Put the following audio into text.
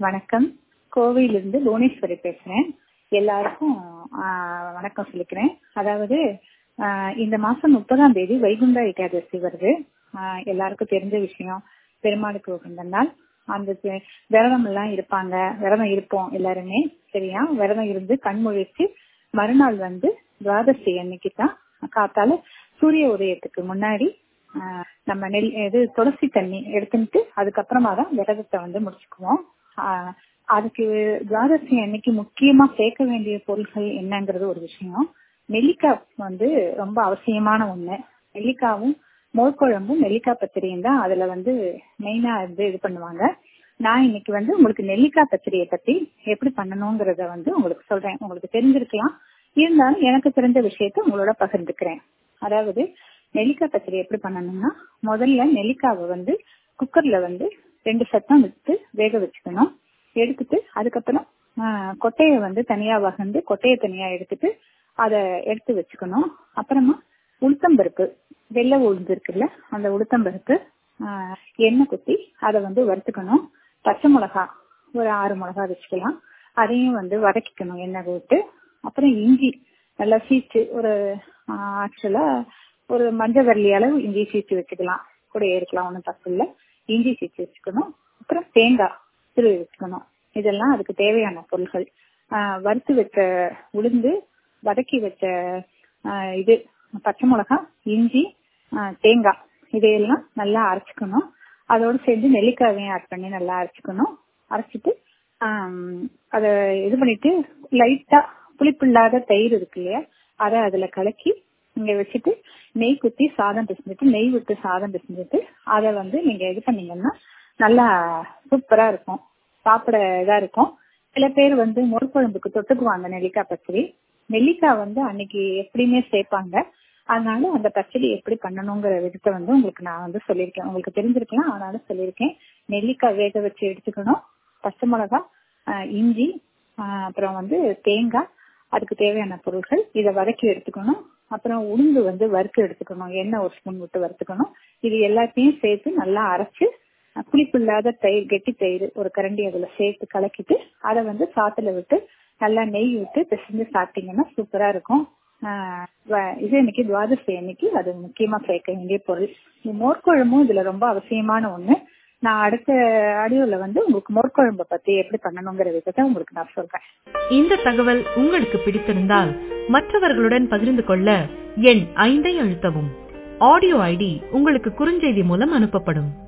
வணக்கம். கோவையிலிருந்து புவனேஸ்வரி பேசுறேன். எல்லாருக்கும் வணக்கம் சொல்லிக்கிறேன். அதாவது இந்த மாசம் 30ஆம் தேதி வைகுண்ட ஏகாதசி வருது. எல்லாருக்கும் தெரிஞ்ச விஷயம். பெருமாளுக்கு உகந்த நாள். அந்த விரதம் எல்லாம் இருப்பாங்க. விரதம் இருப்போம் எல்லாருமே. சரியா? விரதம் இருந்து கண்முழிச்சு மறுநாள் துவாதசி அன்னைக்கு தான் காத்தால சூரிய உதயத்துக்கு முன்னாடி நம்ம துளசி தண்ணி எடுத்துட்டு அதுக்கப்புறமா தான் விரதத்தை முடிச்சுக்குவோம். அதுக்கு துவாதசி அன்னைக்கு முக்கியமா சேர்க்க வேண்டிய பொருட்கள் என்னங்கிறது ஒரு விஷயம். நெல்லிக்காய் ரொம்ப அவசியமான ஒண்ணு. நெல்லிக்காவும் மோர்குழம்பும் நெல்லிக்காய் பத்திரியும் தான் அதுல மெயினா இது பண்ணுவாங்க. நான் இன்னைக்கு உங்களுக்கு நெல்லிக்காய் பத்திரியை பத்தி எப்படி பண்ணணுங்கிறத உங்களுக்கு சொல்றேன். உங்களுக்கு தெரிஞ்சிருக்கலாம், இருந்தாலும் எனக்கு தெரிஞ்ச விஷயத்த உங்களோட பகிர்ந்துக்கிறேன். அதாவது நெல்லிக்காய் பச்சடி எப்படி பண்ணணும்னா, முதல்ல நெல்லிக்காவை குக்கர்ல 2 சத்தம் விட்டு வேக வச்சுக்கணும். எடுத்துட்டு அதுக்கப்புறம் கொட்டையை தனியா வகந்து கொட்டையை தனியா எடுத்துட்டு அதை எடுத்து வச்சுக்கணும். அப்புறமா உளுத்தம்பருப்பு, வெள்ளை உளுந்து இருக்குல்ல, அந்த உளுத்தம்பருப்பு எண்ணெய் குத்தி அதை வறுத்துக்கணும். பச்சை மிளகா ஒரு 6 மிளகா வச்சுக்கலாம். அதையும் வதக்கிக்கணும் எண்ணெய் விட்டு. அப்புறம் இஞ்சி நல்லா சீச்சு ஆக்சுவலா ஒரு மஞ்சள் வரலி அளவு இஞ்சி சீச்சு வச்சுக்கலாம். கூட இருக்கலாம், ஒன்றும் தப்பு இல்லை. இஞ்சி சீச்சு வச்சுக்கணும். அப்புறம் தேங்காய் திருவி வச்சுக்கணும். இதெல்லாம் அதுக்கு தேவையான பொருட்கள். வறுத்து வச்ச உளுந்து, வதக்கி வச்ச பச்சை மிளகா, இஞ்சி, தேங்காய் இதையெல்லாம் நல்லா அரைச்சிக்கணும். அதோடு சேர்ந்து நெல்லிக்காவையும் ஆட் பண்ணி நல்லா அரைச்சிக்கணும். அரைச்சிட்டு அதை இது பண்ணிட்டு லைட்டா புளிப்பு இல்லாத தயிர் இருக்கு இல்லையா, அதை அதுல கலக்கி இங்க வச்சுட்டு நெய் குத்தி சாதம் பிசைஞ்சிட்டு நெய் விட்டு சாதம் பிசைஞ்சிட்டு அதை நீங்க இது பண்ணீங்கன்னா நல்லா சூப்பரா இருக்கும். சாப்பிட இதா இருக்கும். சில பேர் மோர்குழம்புக்கு தொட்டுக்குவாங்க நெல்லிக்காய் பச்சடி. நெல்லிக்காய் அன்னைக்கு எப்படியுமே சேர்ப்பாங்க. அதனால அந்த பச்சடி எப்படி பண்ணணுங்கிற விதத்தை உங்களுக்கு நான் சொல்லியிருக்கேன். உங்களுக்கு தெரிஞ்சிருக்கலாம், ஆனாலும் சொல்லியிருக்கேன். நெல்லிக்காய் வேக வச்சு எடுத்துக்கணும். பச்சை மிளகா, இஞ்சி, அப்புறம் தேங்காய், அதுக்கு தேவையான பொருட்கள். இதை வதக்கி எடுத்துக்கணும். அப்புறம் உளுந்து வறுத்து எடுத்துக்கணும். எண்ணெய் 1 ஸ்பூன் விட்டு வறுத்துக்கணும். இது எல்லாத்தையும் சேர்த்து நல்லா அரைச்சு புளிப்பு இல்லாத தயிர், கெட்டி தயிர் ஒரு கரண்டி அதுல சேர்த்து கலக்கிட்டு அதை சாத்துல விட்டு நல்லா நெய் விட்டு பிசைஞ்சு சாப்பிட்டீங்கன்னா சூப்பரா இருக்கும். இது இன்னைக்கு துவாதசி அன்னைக்கு அது முக்கியமா சேர்க்க வேண்டிய பொருள். மோர்குழம்பும் இதுல ரொம்ப அவசியமான ஒண்ணு. நான் அடுத்த ஆடியோல உங்களுக்கு மோர்குழம்பை பத்தி எப்படி பண்ணணுங்கிற விதத்தை உங்களுக்கு நான் சொல்றேன். இந்த தகவல் உங்களுக்கு பிடித்திருந்தால் மற்றவர்களுடன் பகிர்ந்து கொள்ள எண் 5 அழுத்தவும். ஆடியோ ஐடி உங்களுக்கு குறுஞ்செய்தி மூலம் அனுப்பப்படும்.